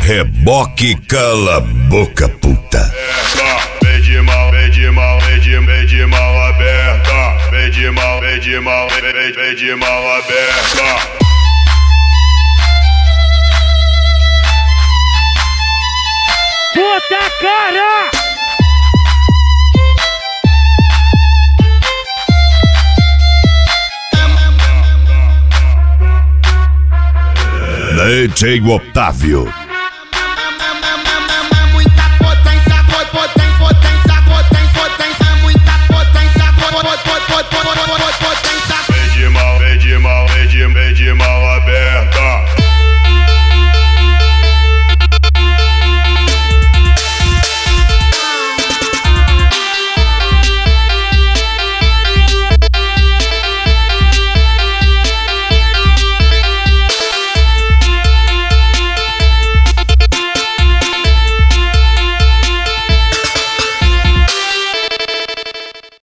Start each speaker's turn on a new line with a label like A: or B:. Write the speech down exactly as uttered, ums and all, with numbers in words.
A: Reboque cala boca, puta.
B: Vem de mal, vem de mal, vem de, vem de mal aberta. Vem de mal, vem de mal, vem, vem, vem de mal aberta.
C: Puta cara!
A: D J Otávio.